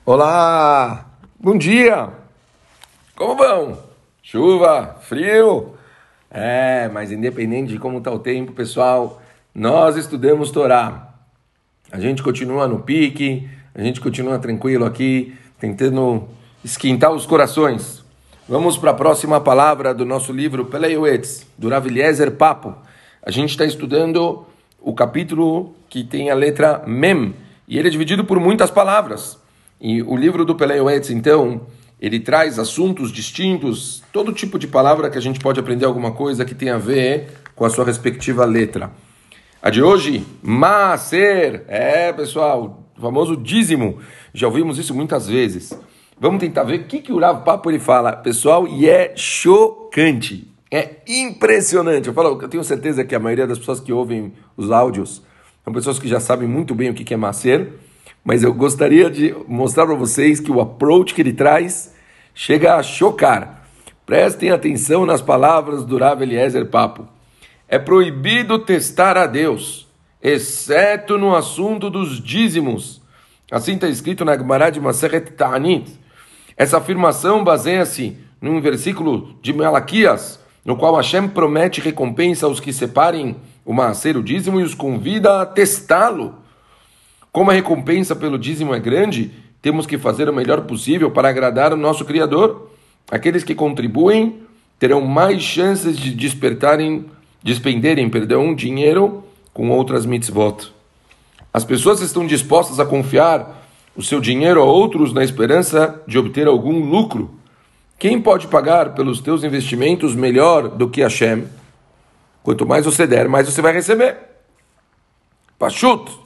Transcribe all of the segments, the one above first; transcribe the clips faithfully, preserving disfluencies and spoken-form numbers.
Olá, bom dia, como vão? Chuva, frio? É, mas independente de como está o tempo, pessoal, nós estudamos Torá. A gente continua no pique, a gente continua tranquilo aqui, tentando esquentar os corações. Vamos para a próxima palavra do nosso livro Pelei Uetz, do Rav Eliezer Papo. A gente está estudando o capítulo que tem a letra Mem, e ele é dividido por muitas palavras. E o livro do Pelei Uetz, então, ele traz assuntos distintos, todo tipo de palavra que a gente pode aprender alguma coisa que tem a ver com a sua respectiva letra. A de hoje, Maaser, é pessoal, o famoso dízimo, já ouvimos isso muitas vezes. Vamos tentar ver o que, que o Rav Papo ele fala, pessoal, e é chocante, é impressionante. Eu falo, eu tenho certeza que a maioria das pessoas que ouvem os áudios são pessoas que já sabem muito bem o que, que é Maaser, mas eu gostaria de mostrar para vocês que o approach que ele traz chega a chocar. Prestem atenção nas palavras do Rav Eliezer Papo. É proibido testar a Deus, exceto no assunto dos dízimos. Assim está escrito na Gemara de Masechet Ta'anit. Essa afirmação baseia-se num versículo de Malaquias, no qual Hashem promete recompensa aos que separem o maaser, o dízimo, e os convida a testá-lo. Como a recompensa pelo dízimo é grande, temos que fazer o melhor possível para agradar o nosso Criador. Aqueles que contribuem terão mais chances de despertarem, despenderem, perdão, dinheiro com outras mitzvot. As pessoas estão dispostas a confiar o seu dinheiro a outros na esperança de obter algum lucro. Quem pode pagar pelos teus investimentos melhor do que Hashem? Quanto mais você der, mais você vai receber. Pachut!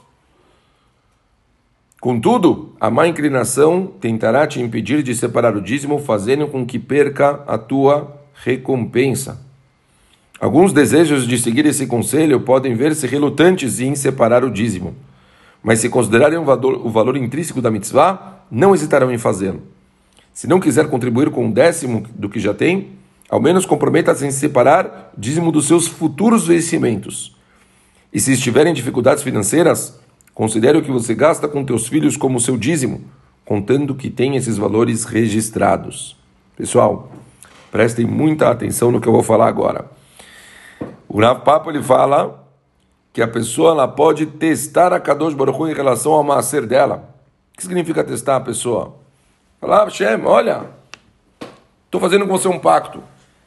Contudo, a má inclinação tentará te impedir de separar o dízimo, fazendo com que perca a tua recompensa. Alguns desejos de seguir esse conselho podem ver-se relutantes em separar o dízimo, mas se considerarem o valor, o valor intrínseco da mitzvah, não hesitarão em fazê-lo. Se não quiser contribuir com um décimo do que já tem, ao menos comprometa-se em separar o dízimo dos seus futuros vencimentos. E se estiver em dificuldades financeiras, considere o que você gasta com teus filhos como seu dízimo, contando que tem esses valores registrados. Pessoal, prestem muita atenção no que eu vou falar agora. O Rav Papo ele fala que a pessoa ela pode testar a Kadosh Baruch Hu em relação ao maaser dela. O que significa testar a pessoa? Falar, Hashem, olha, estou fazendo com você um pacto.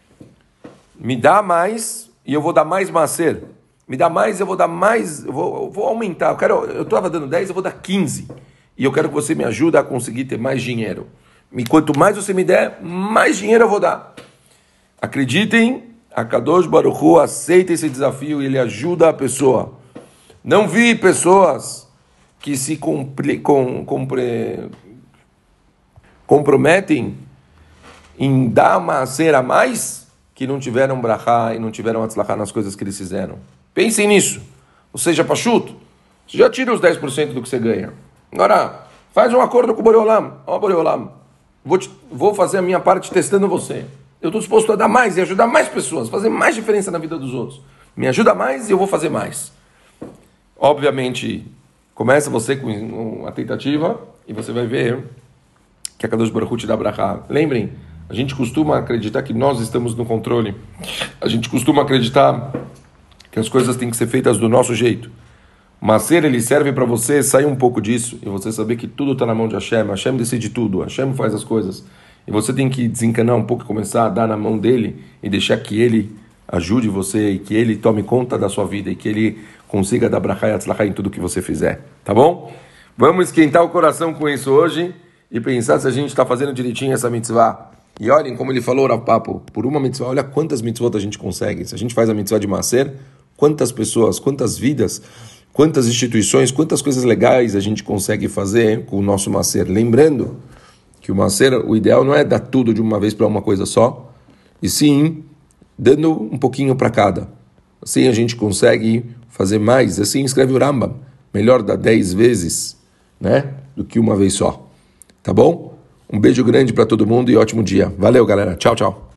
Me dá mais e eu vou dar mais maaser. Me dá mais, eu vou dar mais, eu vou, eu vou aumentar. Eu quero, eu estava dando dez, eu vou dar quinze. E eu quero que você me ajude a conseguir ter mais dinheiro. E quanto mais você me der, mais dinheiro eu vou dar. Acreditem, a Kadosh Baruch Hu aceita esse desafio e ele ajuda a pessoa. Não vi pessoas que se compre, com, compre, comprometem em dar maaser a mais que não tiveram brachá e não tiveram atzlachá nas coisas que eles fizeram. Pensem nisso. Ou seja, pachuto, você já tira os dez por cento do que você ganha. Agora, faz um acordo com o Boreolam. Ó, Boreolam, vou, te, vou fazer a minha parte testando você. Eu estou disposto a dar mais e ajudar mais pessoas, fazer mais diferença na vida dos outros. Me ajuda mais e eu vou fazer mais. Obviamente, começa você com a tentativa e você vai ver que a Kadosh Baruch Hu te dá brachá. Lembrem, a gente costuma acreditar que nós estamos no controle. A gente costuma acreditar que as coisas têm que ser feitas do nosso jeito. Mas ser ele serve para você sair um pouco disso e você saber que tudo está na mão de Hashem. Hashem decide tudo, Hashem faz as coisas. E você tem que desencanar um pouco e começar a dar na mão dele e deixar que ele ajude você e que ele tome conta da sua vida e que ele consiga dar brachá e atzlachá em tudo que você fizer. Tá bom? Vamos esquentar o coração com isso hoje e pensar se a gente está fazendo direitinho essa mitzvah. E olhem como ele falou, Rav Papo, por uma mitzvah, olha quantas mitzvot a gente consegue. Se a gente faz a mitzvah de maaser, quantas pessoas, quantas vidas, quantas instituições, quantas coisas legais a gente consegue fazer com o nosso maaser. Lembrando que o maaser, o ideal não é dar tudo de uma vez para uma coisa só, e sim dando um pouquinho para cada. Assim a gente consegue fazer mais. Assim escreve o Rambam, melhor dar dez vezes, né, do que uma vez só. Tá bom? Um beijo grande para todo mundo e ótimo dia. Valeu, galera. Tchau, tchau.